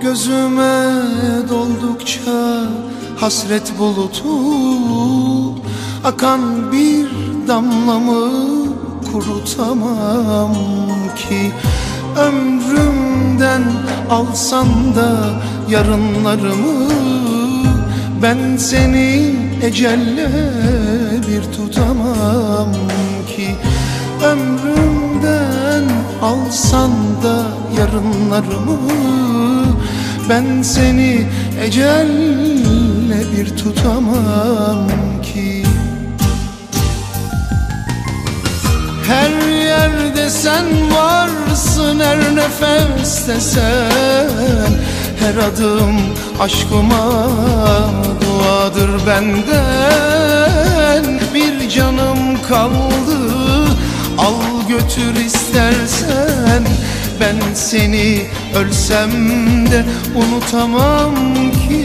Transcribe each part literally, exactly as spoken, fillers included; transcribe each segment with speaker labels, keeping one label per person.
Speaker 1: Gözüme doldukça hasret bulutu, akan bir damlamı kurutamam ki. Ömrümden alsan da yarınlarımı, ben seni ecelle bir tutamam ki. Ömrümden alsan da yarınlarımı, ben seni ecelle bir tutamam ki. Her yerde sen varsın, her nefeste sen. Her adım aşkıma duadır benden. Bir canım kaldı, al götür istersen. Ben seni ölsem de unutamam ki,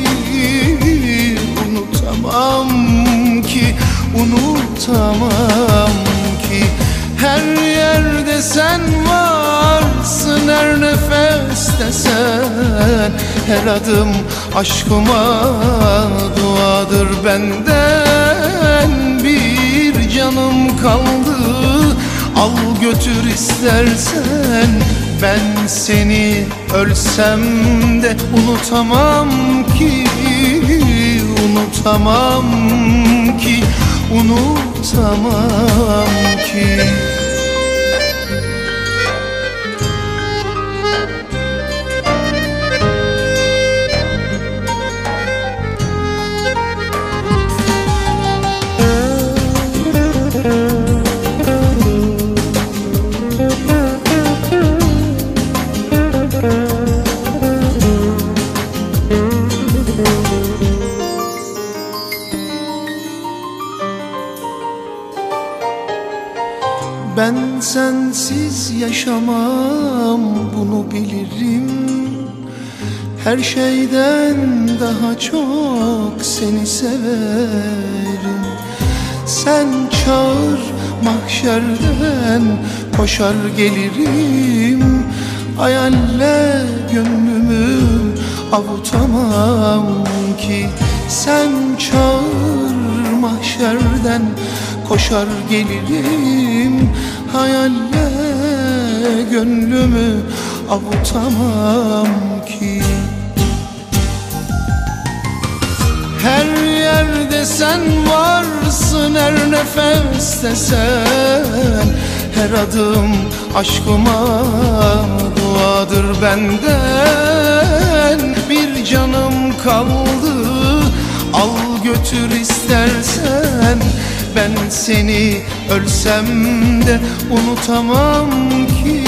Speaker 1: unutamam ki, unutamam ki. Her yerde sen varsın, her nefeste sen. Her adım aşkıma duadır benden. Bir canım kaldı, al götür istersen. Ben seni ölsem de unutamam ki, unutamam ki, unutamam ki. Ben sensiz yaşamam, bunu bilirim. Her şeyden daha çok seni severim. Sen çağır mahşerden, koşar gelirim. Hayalle gönlümü avutamam ki. Sen çağır mahşerden, koşar gelirim. Hayalle gönlümü avutamam ki. Her yerde sen varsın, her nefeste sen. Her adım aşkıma duadır benden. Bir canım kaldı, al götür istersen. Ben seni ölsem de unutamam ki,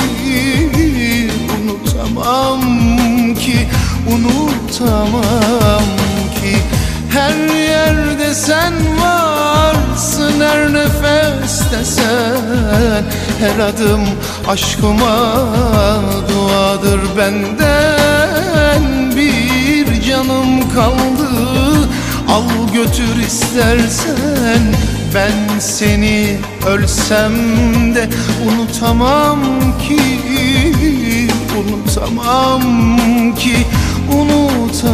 Speaker 1: unutamam ki, unutamam ki. Her yerde sen varsın, her nefeste sen. Her adım aşkıma duadır benden. Bir canım kaldı, al götür istersen. Ben seni ölsem de unutamam ki, unutamam ki, unutamam